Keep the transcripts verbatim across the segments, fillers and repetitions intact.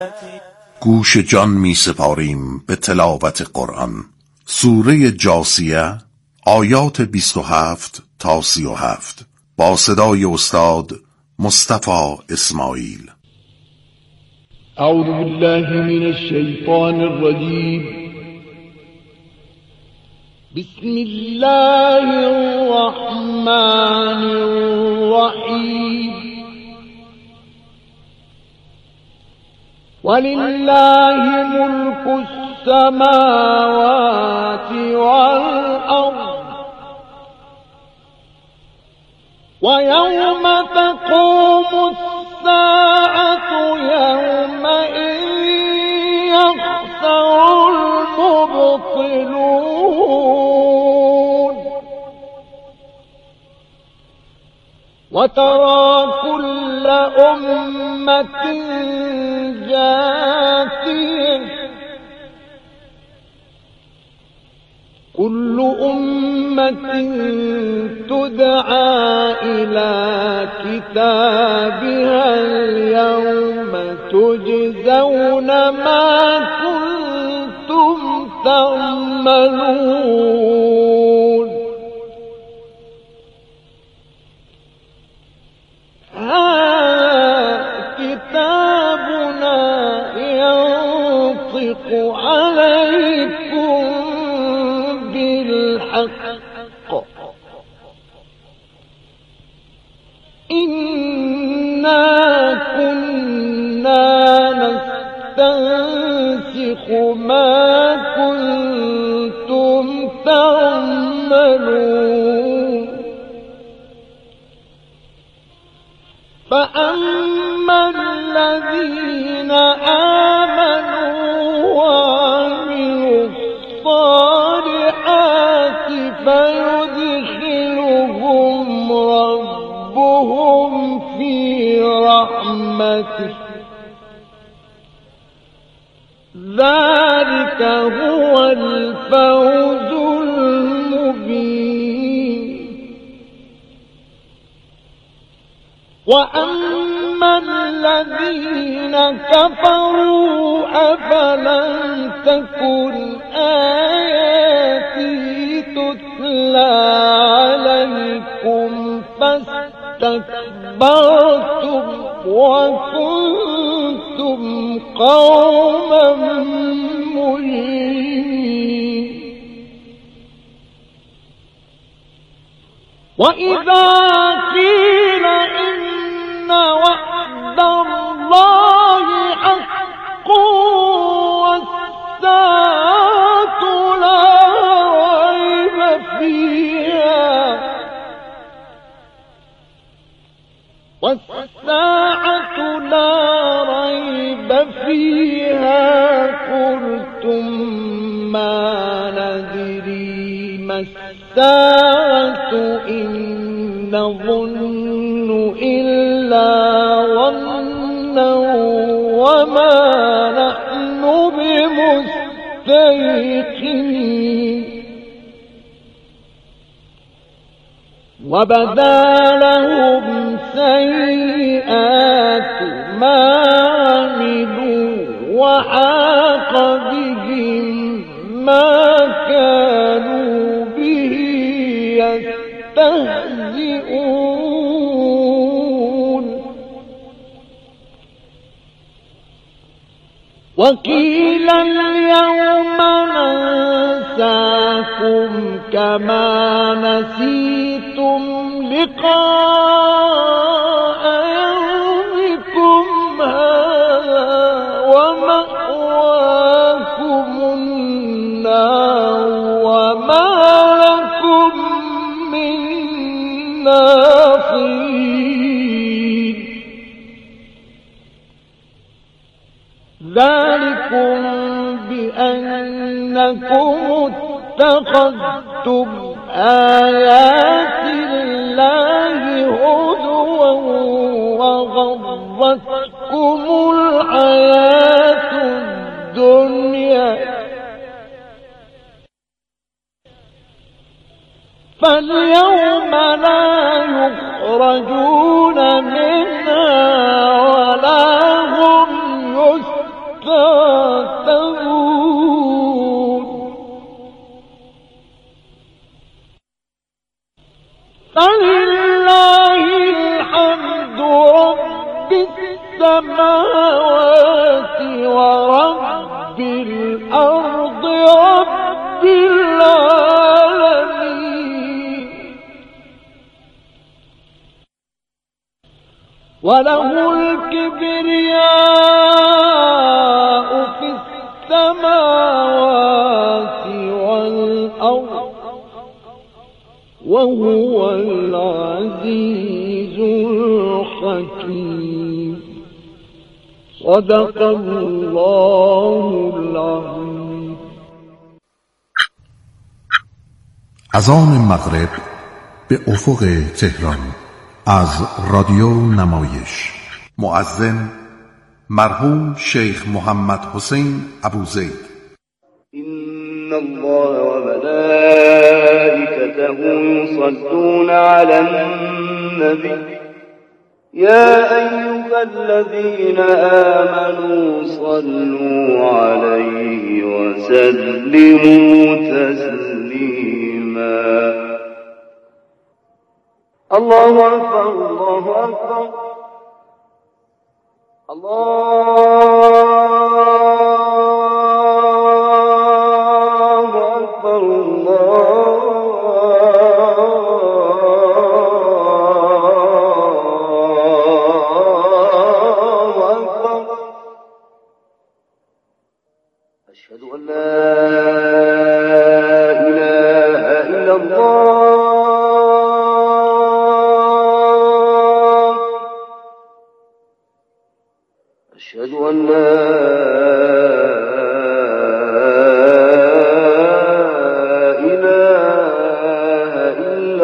گوش جان می سپاریم به تلاوت قرآن. سوره جاثیه، آیات بیست و هفت تا سی و هفت، با صدای استاد مصطفی اسماعیل. اعوذ بالله من الشیطان الرجیم. بسم الله الرحمن الرحیم. ولله ملك السماوات والأرض ويوم تقوم الساعة يومئذ يخسر المبطلون. وترى كل أمة جاثية كل أمة تدعى إلى كتابها اليوم تجزون ما كنتم تعملون. كتابنا ينطق عليكم بالحق إنا كنا نستنسخ ما كنتم تعملون. فأما الذين آمنوا وعملوا الصالحات فيدخلهم ربهم في رحمته ذلك هو الفوز المبين. وأما الذين كفروا أفلم تكن آياتي تتلى عليكم فاستكبرتم وكنتم قوما مجرمين. وإذا قيل إن وعد الله حق والساعة لا ريب فيها والساعة لا ريب فيها قلتم ما ندري ما الساعة إن نظن إلا ظنا وما نحن بمستيقنين. وبدا لهم سيئات ما عملوا وحاق بهم ما كانوا به يستهزئون. وقيل اليوم ننساكم كما نسيتم لقاء يومكم هذا ومأواكم النار وما لكم من ناصرين. ذلكم بأنكم اتخذتم آيات الله هزوا وغرتكم الحياة الدنيا فاليوم لا يخرجون منها ولا هم يستعبدون. تهتدون فلله الحمد رب السماوات ورب الأرض رب العالمين وله الكبرياء في السماوات والأرض وهو العزيز الحكيم صدق الله العظيم. اذان مغرب به افق تهران از رادیو نمایش. مؤذن مرحوم شیخ محمد حسین ابوزید. إن الله وملائكته يصلون على النبي يا أيها الذين آمنوا صلوا عليه وسلموا تسليما. الله أكبر الله أكبر الله أشهد أن لا إله إلا الله أشهد أن لا إله إلا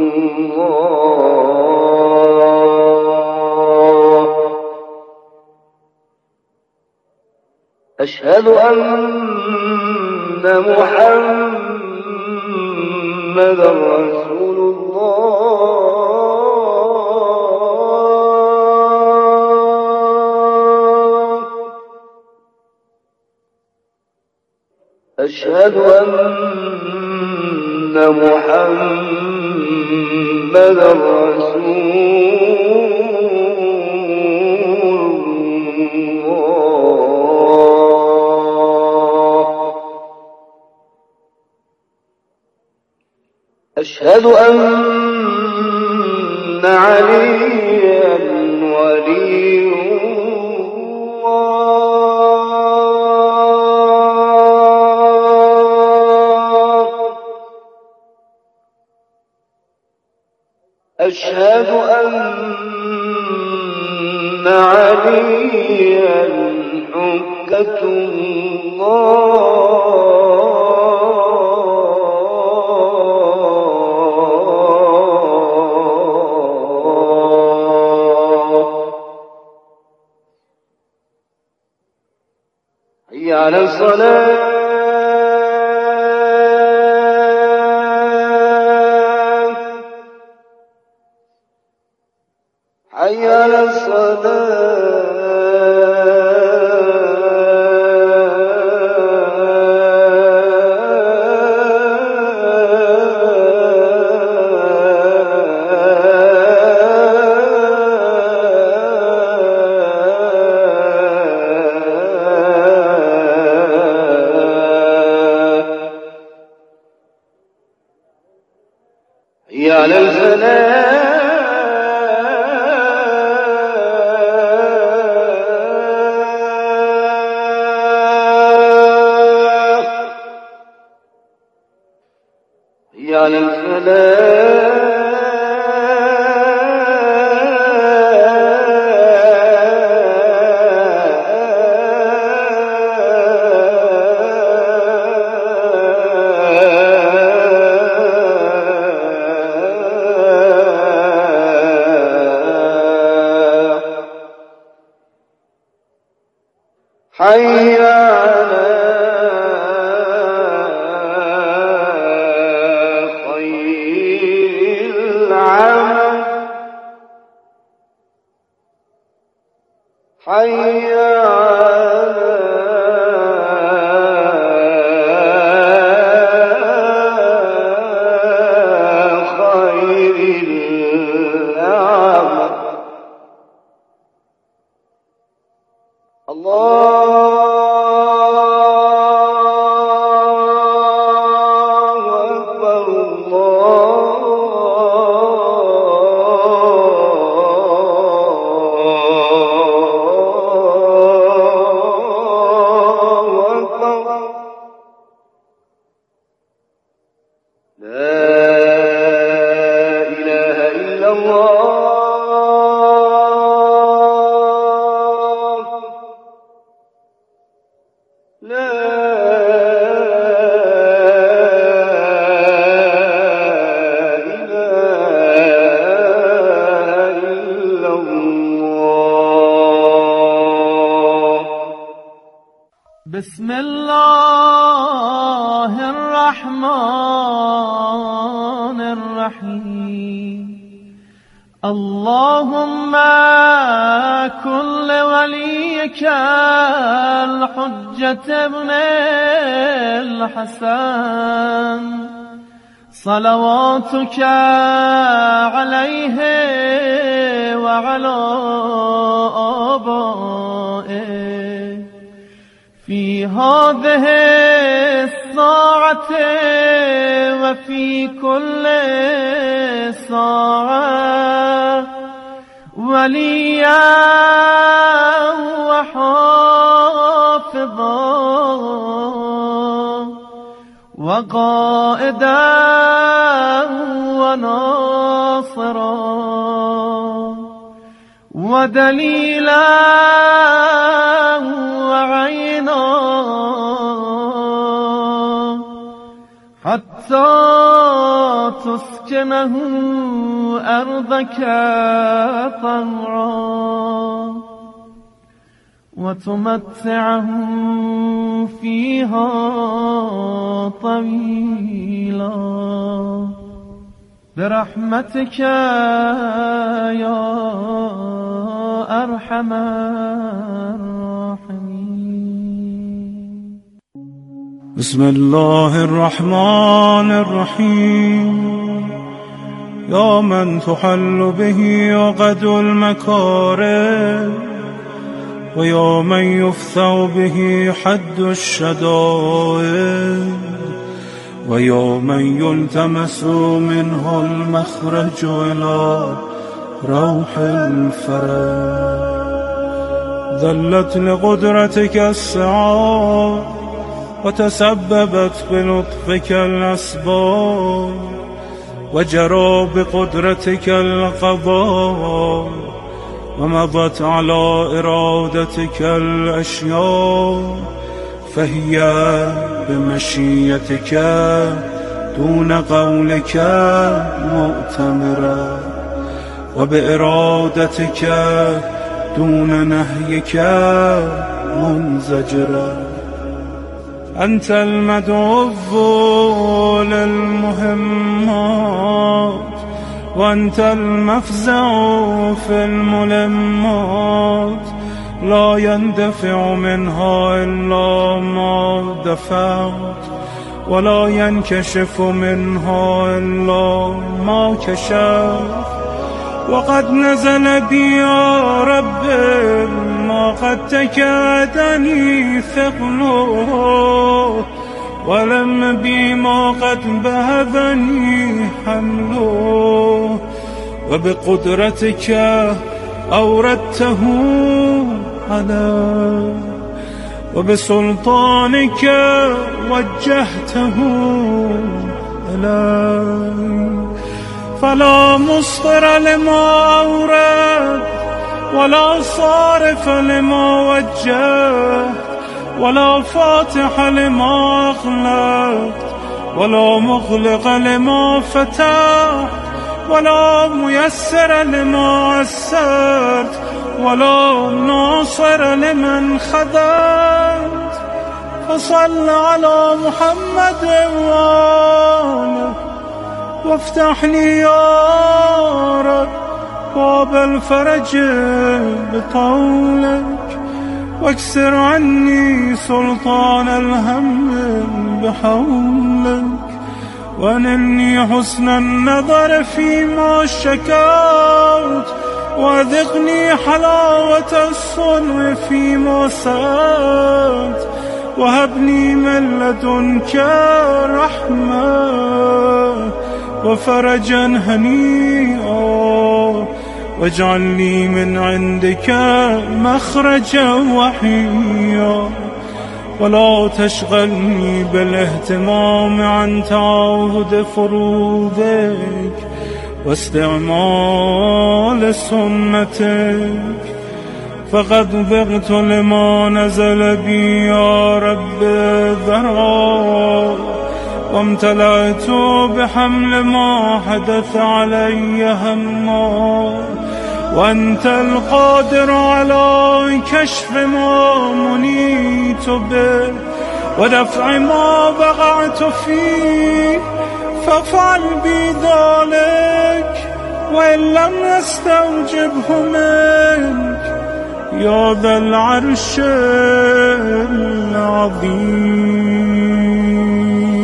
الله أشهد أن محمدا رسول الله أشهد أن محمدا رسول أشهد أن عليا ولي الله أشهد أن عليا حجة الله حي على الصلاة حي على حي على الفلاح حي على الفلاح حي على خير العمل حي على بسم الله الرحمن الرحيم اللهم كن لوليك الحجة ابن الحسن صلواتك عليه وعلى آبائه في هذه الساعة وفي كل ساعة وليا وحافظا وقائدا وناصرا ودليلا وعينا حتى تسكنه أرضك طوعا وتمتعه فيها طويلا برحمتك يا أرحم الراحمين. بسم الله الرحمن الرحيم. يا من تحل به عقد المكارم ويا من يفتح به حد الشدائد ويا من يلتمس منه المخرج إلى روح الفرج. ذلت لقدرتك السعاد وتسببت بلطفك الأسباب وجرى بقدرتك القضاء ومضت على إرادتك الأشياء فهي بمشيتك دون قولك مؤتمرة وبإرادتك دون نهيك منزجرة. أنت المدعو للمهمات وأنت المفزع في الملمات لا يندفع منها إلا ما دفعت ولا ينكشف منها إلا ما كشفت. وقد نزل بي يا رب ما قد تكادني ثقله ولم بي ما قد بهذني حمله وبقدرتك أوردته علي وبسلطانك وجهته إلي فلا مصدر لما أورد ولا صارف لما وجهت ولا فاتح لما أغلقت ولا مغلق لما فتحت ولا ميسر لما عسرت ولا ناصر لمن خذلت. فصل على محمد وآله وافتح لي يا رب باب الفرج بطولك واكسر عني سلطان الهم بحولك وانني حسن النظر فيما شكوت وذقني حلاوة الصنع فيما سألت وهبني من لدنك رحمة وفرجا هنيئا واجعل لي من عندك مخرجا وحيا ولا تشغلني بالاهتمام عن تعاهد فروضك واستعمال سنتك فقد ضغط لما نزل بي يا رب ذرا وامتلأت بحمل ما حدث علي هما وأنت القادر على كشف ما منيت به ودفع ما وقعت فيه فافعل بي ذلك وإن لم نستوجبه منك يا ذا العرش العظيم.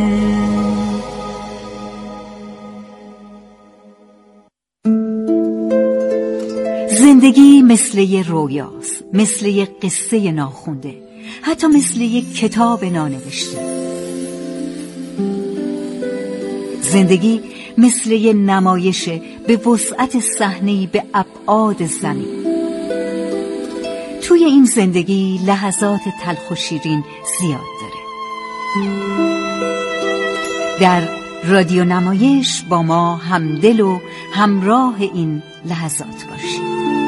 زندگی مثل یه رویاست، مثل یه قصه ناخونده، حتی مثل یه کتاب نانوشته. زندگی مثل یه نمایش به وسعت صحنه‌ای به ابعاد زمین. توی این زندگی لحظات تلخ و شیرین زیاد داره. در رادیو نمایش با ما همدل و همراه این لحظات باشید.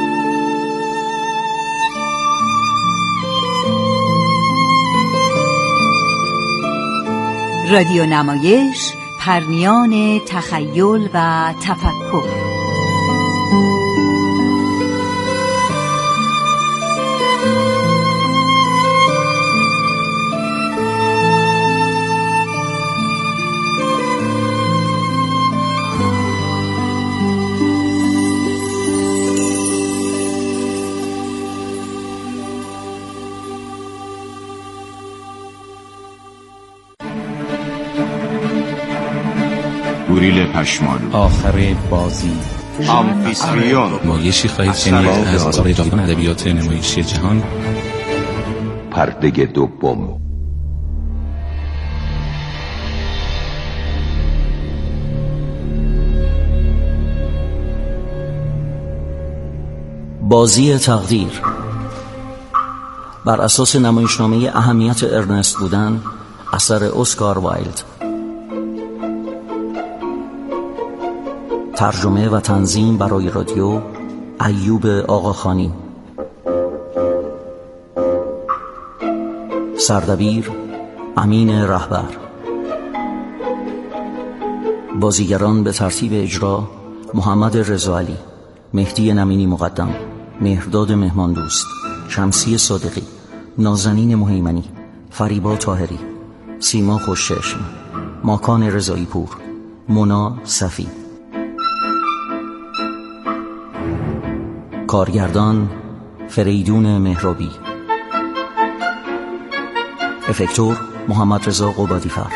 رادیو نمایش، پرنیان تخیل و تفکر. گوریل پشمالو، آخر بازی، آمفیستریون. نمایشی خواهید شنید از آثار جاودان ادبیات نمایشی جهان. پرده دوم. بازی تقدیر بر اساس نمایشنامه اهمیت ارنست بودن اثر اسکار وایلد. ترجمه و تنظیم برای رادیو ایوب آقاخانی. سردبیر امین رهبر. بازیگران به ترتیب اجرا: محمد رضاعلی، مهدی نمینی مقدم، مهرداد مهمان دوست، شمسی صادقی، نازنین مهیمنی، فریبا طاهری، سیما خوشچشم، ماکان رضایی پور، مونا صفی. کارگردان فریدون مهرابی. افکتور محمد رضا قبادیفر.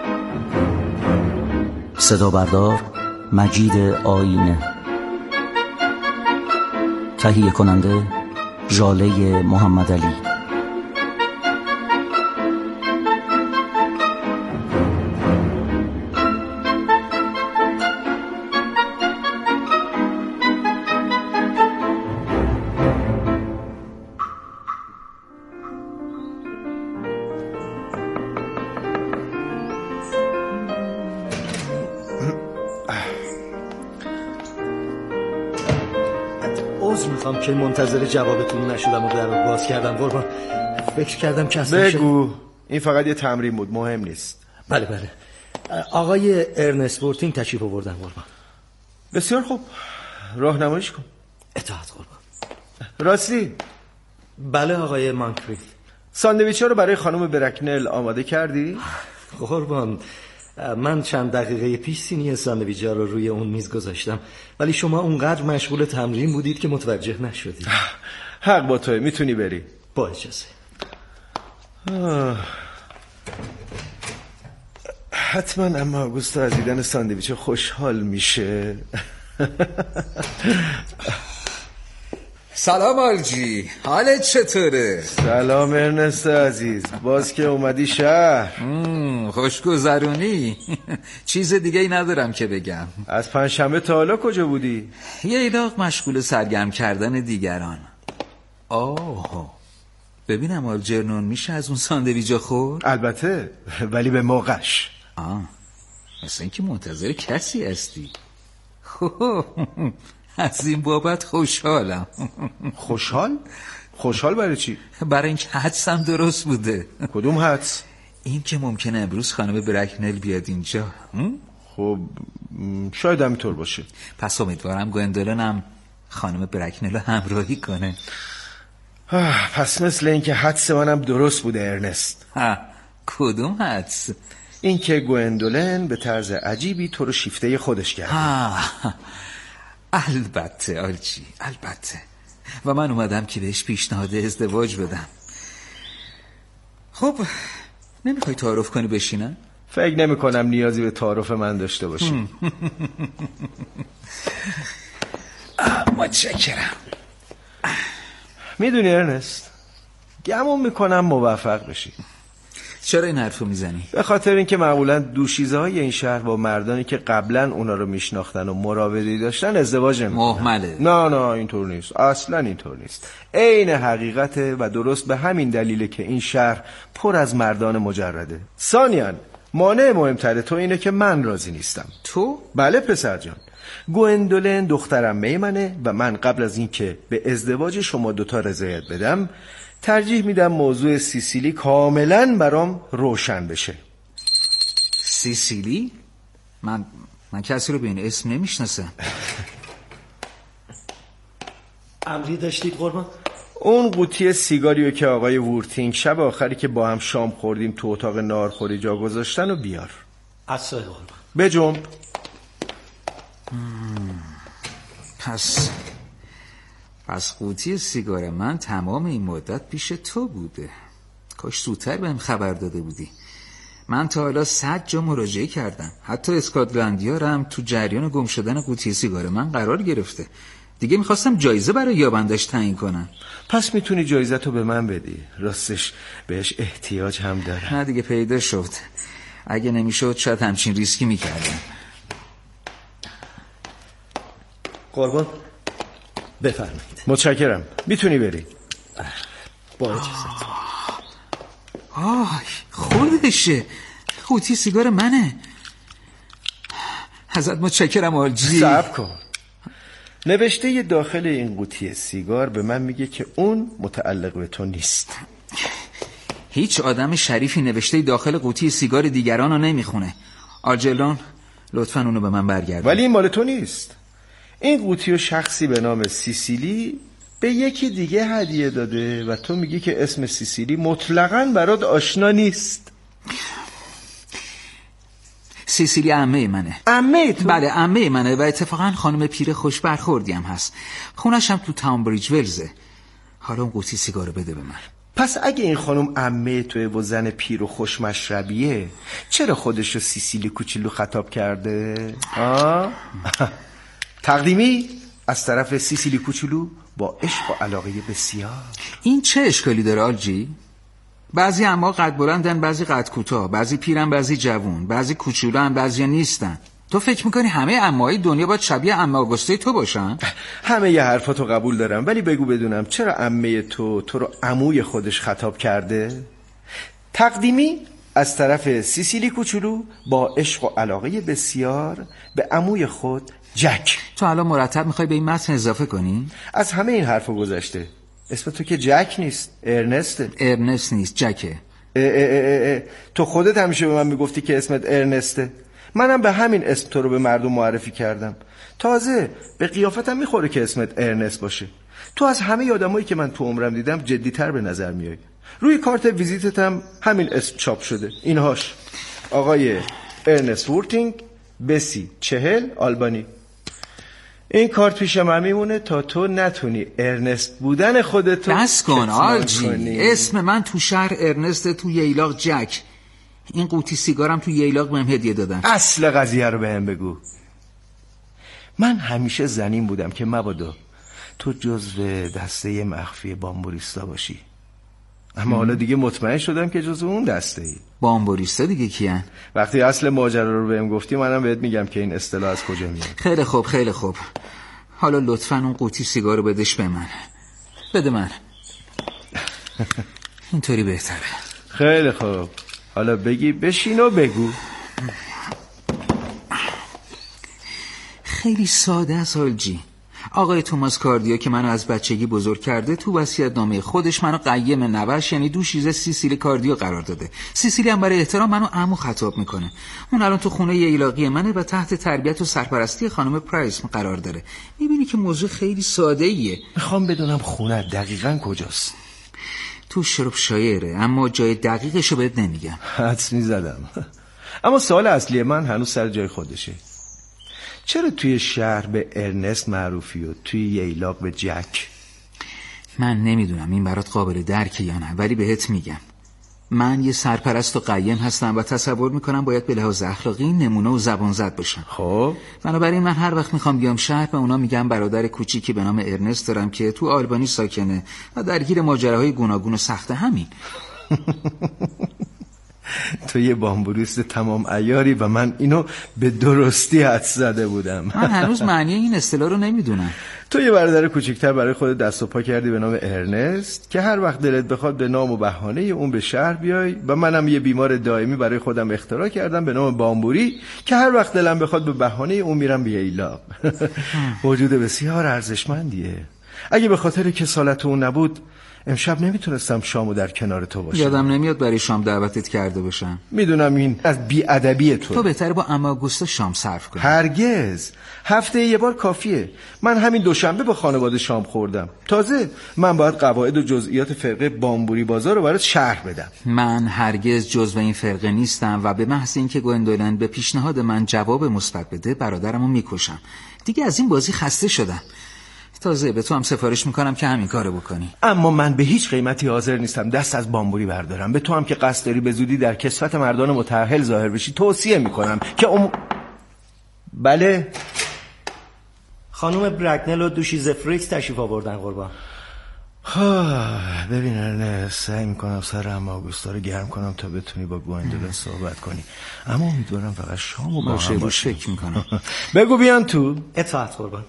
صدا بردار مجید آینه. تهیه کننده ژاله محمد علی. عذر میخوام که منتظر جوابتون نشدم و در رو باز کردم قربان. فکر کردم که اصلا بگو شه... این فقط یه تمرین بود، مهم نیست. بله بله. آقای ارنست ورتینگ تشریف آوردن قربان. بسیار خوب، راهنماییش کن. اطاعت قربان. راستی؟ بله آقای مانکریت. ساندویچ‌ها رو برای خانم برکنل آماده کردی؟ قربان من چند دقیقه پیش سینی ساندویچ‌ها رو روی اون میز گذاشتم، ولی شما اونقدر مشغول تمرین بودید که متوجه نشدید. حق با توئه، میتونی بری. با اجازه. حتما اما آگوستا از دیدن ساندویچ خوشحال میشه. سلام آلجی، حالت چطوره؟ سلام ارنست عزیز، باز که اومدی شهر. خوشگذرونی. چیز دیگه ای ندارم که بگم. از پنجشنبه تا حالا کجا بودی؟ یه ایلاق مشغول سرگرم کردن دیگران. آه ببینم آلجرنون، میشه از اون ساندویجا خورد؟ البته، ولی به موقعش. آه مثل اینکه منتظر کسی هستی. خب از این بابت خوشحالم. خوشحال؟ خوشحال برای چی؟ برای اینکه حدسم درست بوده. کدوم حدس؟ این که ممکنه امروز خانم برکنل بیاد اینجا. خب شاید همینطور باشه. پس امیدوارم گوندولنم خانم برکنل رو همراهی کنه. پس مثل اینکه حدس منم درست بوده ارنست. کدوم حدس؟ این که گوندولن به طرز عجیبی تو رو شیفته خودش کرده. البته آلجی، البته. و من اومدم که بهش پیشنهاد ازدواج بدم. خب نمیخوای تعارف کنی بشینم؟ فکر نمی کنم نیازی به تعارف من داشته باشی. متشکرم. میدونی ارنست، گمون میکنم موفق بشی. چرا این حرفو میزنی؟ به خاطر اینکه معمولا دوشیزه های این شهر با مردانی که قبلا اونا رو میشناختن و مراودی داشتن ازدواج نمیکنن. محمله. نه نه اینطور نیست، اصلا اینطور نیست. عین حقیقته و درست به همین دلیله که این شهر پر از مردان مجرده. ثانیاً مانع مهمتره تو اینه که من راضی نیستم. تو؟ بله پسر جان، گوندولن دخترم میمنه و من قبل از اینکه به ازدواج شما دوتا رضایت بدم ترجیح میدم موضوع سیسیلی کاملا برام روشن بشه. سیسیلی؟ من من کسی رو به این اسم نمیشناسم. امری داشتید قربان؟ اون قوطی سیگاریو که آقای وورتینگ شب آخری که با هم شام خوردیم تو اتاق ناهارخوری جا گذاشتن و بیار. اصلا قربان. بجنب. پس پس قوطی سیگار من تمام این مدت پیش تو بوده. کاش زودتر بهم خبر داده بودی. من تا حالا صد جا مراجعه کردم، حتی اسکاتلندیا هم تو جریان گم شدن قوطی سیگار من قرار گرفته. دیگه میخواستم جایزه برای یابندش تعیین کنم. پس میتونی جایزه تو به من بدی، راستش بهش احتیاج هم داره. نه دیگه پیدا شد، اگه نمیشد شاید همچین ریسکی میکردم. قربان بفرمایید. متشکرم، میتونی بری. با اجازت. آه خودشه، قوطی سیگار منه. ازت متشکرم آلجی. صبر کن. نوشته داخل این قوطی سیگار به من میگه که اون متعلق به تو نیست. هیچ آدم شریفی نوشته داخل قوطی سیگار دیگران رو نمیخونه. آلجرلون لطفاً اونو به من برگردون. ولی این مال تو نیست. این قوطی و شخصی به نام سیسیلی به یکی دیگه هدیه داده و تو میگی که اسم سیسیلی مطلقاً برات آشنا نیست. سیسیلی عمه منه. عمه تو؟ بله عمه منه و اتفاقا خانم پیر خوش برخوردی هم هست. خونش هم تو تاونبریج ولزه. حالا اون قوطی سیگارو بده به من. پس اگه این خانم عمه توی و زن پیر و خوش مشربیه، چرا خودش رو سیسیلی کوچولو خطاب کرده؟ آه؟ تقدیمی از طرف سیسیلی کوچولو با عشق و علاقه بسیار. این چه اشکالی داره آلجی؟ بعضی اما قد بلندن، بعضی قد کوتاه، بعضی پیرن، بعضی جوون، بعضی کوچولن، بعضی نیستن. تو فکر میکنی همه عمه‌های دنیا باید شبیه عمه آگوسته تو باشن؟ همه ی حرفاتو قبول دارم، ولی بگو بدونم چرا عمه تو تو رو عموی خودش خطاب کرده؟ تقدیمی از طرف سیسیلی کوچولو با عشق و علاقه بسیار به عموی خود جک. تو الان مرتب میخوای به این متن اضافه کنی؟ از همه این حرفا گذشته. اسم تو که جک نیست، ارنسته. ارنست نیست، جکه. اه اه اه اه. تو خودت همیشه به من میگفتی که اسمت ارنسته. منم به همین اسم تو رو به مردم معرفی کردم. تازه به قیافتم میخوره که اسمت ارنست باشه. تو از همه آدمایی که من تو عمرم دیدم جدی‌تر به نظر میای. روی کارت ویزیتت هم همین اسم چاپ شده. اینهاش: آقای ارنست وورتینگ، بسی چهل، آلبانی. این کارت پیش من میمونه تا تو نتونی ارنست بودن خودتو بس کن آلجی. اسم من تو شهر ارنست، تو ییلاق جک. این قوطی سیگارم تو ییلاق بهم هدیه دادن. اصل قضیه رو بهم بگو. من همیشه زنیم بودم که مبادا تو جزو دسته مخفی بامبوریستا باشی. اما حالا دیگه مطمئن شدم که جزو اون دسته ای. بامبوریستا دیگه کیان؟ وقتی اصل ماجرا رو بهم گفتی منم بهت میگم که این اصطلاح از کجا میاد. خیلی خوب خیلی خوب. حالا لطفاً اون قوطی سیگار رو بدش به من. بده من. اینطوری بهتره. خیلی خوب. حالا بگی بشین و بگو. خیلی ساده است آلجی. آقای توماس کاردیا که منو از بچگی بزرگ کرده تو وصیت‌نامه خودش منو قیم نوش یعنی دوشیزه سیسیلی کاردیا قرار داده. سیسیلی هم برای احترام منو عمو خطاب میکنه. اون الان تو خونه ییلاقی منه و تحت تربیت و سرپرستی خانم پرایس قرار داره. میبینی که موضوع خیلی ساده ایه. میخوام بدونم خونه دقیقاً کجاست. تو شرپشایره، اما جای دقیقشو بهت نمیگم. حدس میزدم. اما سوال اصلی من هنوز سر جای خودشه. چرا توی شهر به ارنست معروفی و توی ییلاق به جک؟ من نمیدونم این برات قابل درکه یا نه، ولی بهت میگم. من یه سرپرست و قیم هستم و تصور میکنم باید به لحاظ اخلاقی نمونه و زبان زد باشم. خب بنابراین من هر وقت میخوام بیام شهر به اونا میگم برادر کوچیکی به نام ارنست دارم که تو آلبانی ساکنه و درگیر ماجراهای گوناگون و سخت همین. تو یه بامبوریست تمام عیاری و من اینو به درستی حدس زده بودم. من هنوز معنی این اصطلاح رو نمیدونم. تو یه برادر کوچیکتر برای خودت دست و پا کردی به نام ارنست که هر وقت دلت بخواد به نام و بهانه اون به شهر بیای و منم یه بیمار دائمی برای خودم اختراع کردم به نام بامبوری که هر وقت دلم بخواد به بهانه اون میرم به ییلاق. موجود بسیار ارزشمندیه. اگه به خاطر کسالت اون نبود امشب نمیتونستم شامو در کنار تو باشم. یادم نمیاد برای شام دعوتت کرده باشم. میدونم این از بی‌ادبی تو. تو بهتره با عمه آگوستا شام صرف کنی. هرگز. هفته یه بار کافیه. من همین دوشنبه با خانواده شام خوردم. تازه من باید قواعد و جزئیات فرقه بامبوری بازار رو برات شرح بدم. من هرگز جزو این فرقه نیستم و به محض اینکه گوندولن به پیشنهاد من جواب مثبت بده برادرمو میکشم. دیگه از این بازی خسته شدم. تازه به تو هم سفارش میکنم که همین کارو بکنی. اما من به هیچ قیمتی حاضر نیستم دست از بامبوری بردارم. به تو هم که قصد داری به زودی در کسوت مردان متأهل ظاهر بشی توصیه میکنم که ام... بله خانم برگنل و دوشیز فریکس تشریف آوردن قربان. ببین ارنست سعی میکنم سر عمه آگوستا رو گرم کنم تا بتونی با گوندولن صحبت کنی، اما امیدوارم فقط شامو با هم باشیم. فکر میکنم. بگو بیان تو. اطاعت قربان.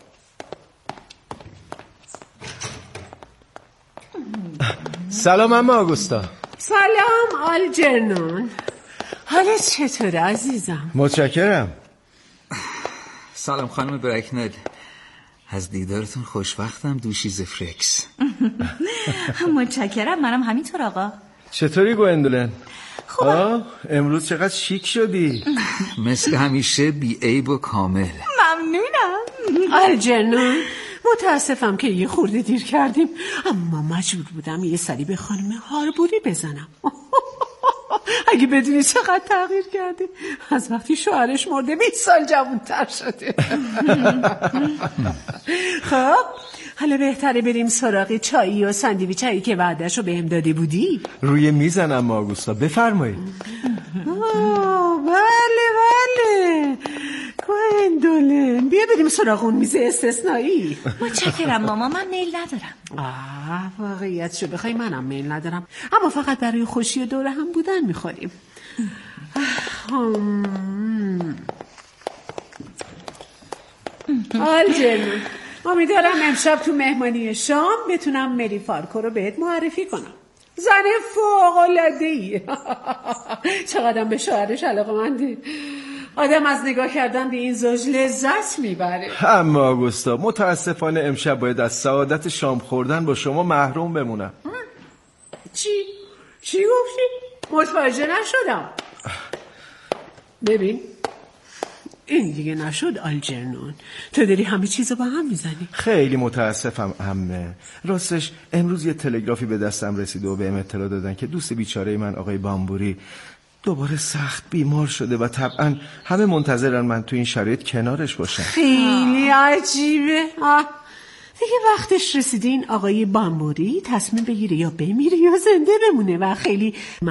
سلام عمه آگوستا. سلام آلجرنون. حالت چطوره عزیزم؟ متشکرم. سلام خانم برکنل. از دیدارتون خوشوقتم دوشیز فریکس. متشکرم. منم همینطور آقا. چطوری گوندولن؟ خوبم. امروز چقدر شیک شدی. مثل همیشه بی عیب و کامل. ممنونم. آلجرنون متاسفم که یه خورده دیر کردیم، اما مجبور بودم یه سری به خانم هاربوری بزنم. اگه بدونی چقدر تغییر کرده، از وقتی شوهرش مرده بیست سال جوان‌تر شده. خب حالا بهتره بریم سراغ چایی و ساندویچایی که وعده‌شو بهم داده بودی. روی میزنم آگوستا، بفرمایید. بله بله گوندولن، بیا بریم سراغ اون میز استثنایی. متشکرم ماما، من میل ندارم. آه واقعیتشو بخوای منم میل ندارم، اما فقط برای خوشی و دوره هم بودن میخوریم. آلجرنون، امیدوارم امشب تو مهمانی شام بتونم مری فارکو رو بهت معرفی کنم. زن فوق‌العاده‌ای. چقدر به شوهرش علاقه‌منده. آدم از نگاه کردن به این زوج لذت میبره. اما آگوستا متاسفانه امشب باید از سعادت شام خوردن با شما محروم بمونم. چی؟ چی گفتی؟ متوجه نشدم. ببین این دیگه نشد آلجرنون، تو داری همه چیزو با هم میزنی. خیلی متاسفم عمه. راستش امروز یه تلگرافی به دستم رسیده و بهم اطلاع دادن که دوست بیچاره من آقای بامبوری دوباره سخت بیمار شده و طبعا همه منتظرن من تو این شرایط کنارش باشم. خیلی عجیبه. آه. دیگه وقتش رسیده این آقای بامبوری تصمیم بگیره یا بمیره یا زنده بمونه و خیلی